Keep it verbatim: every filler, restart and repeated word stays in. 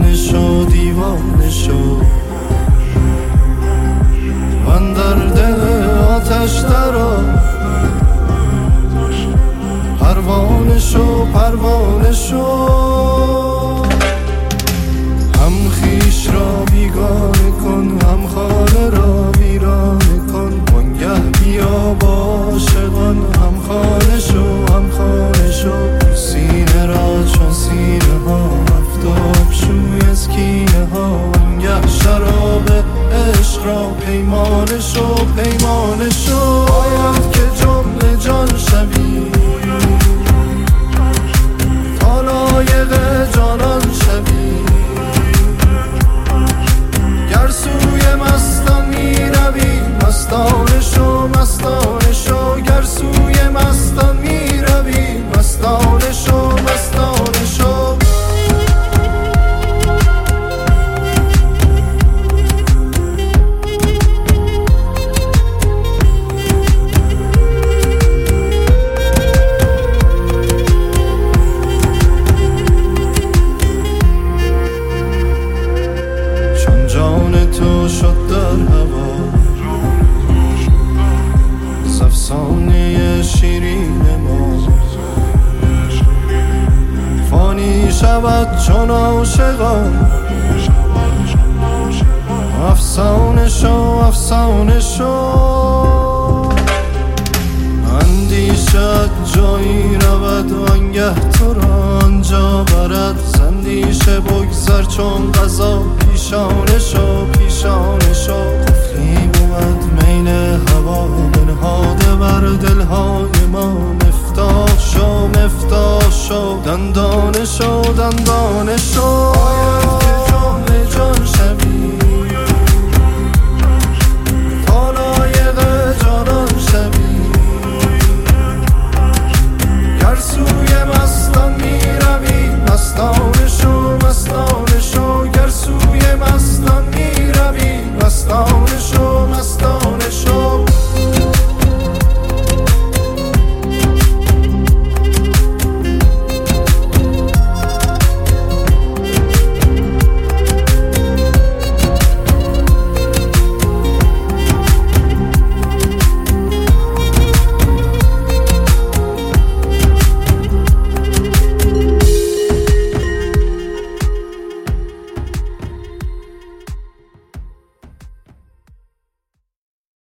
دیوانه شو دیوانه شو من در دل آتش درآ پروانه شو پروانه شو هم خویش را بیگانه کن هم خانه را ویرانه کن وانگه بیا با عاشقان هم خانه شو هم خانه شو سینه را چون سینه ها آفتاب شوی از کینه ها وانگه شراب عشق را پیمانه شو پیمانه شو باید که جمله جان شوی تا لایق جانان شوی گر سوی مستان می روی مستانه شو مستانه شو گر سوی مستان می روی مستانه شو مستانه شو جان تو شد در هوا زفسانه شیرین ما فانی شود چون عاشقان افسانه شو افسانه شو اندیشت جایی رود وانگه تو را آنجا برد زندیشه بگذر چون قضا پیشانه شو پیشانه شو قفلی بود میل هوا بنهاده بر دلهای ما مفتاح شو مفتاح شو دندانه شو دندانه شو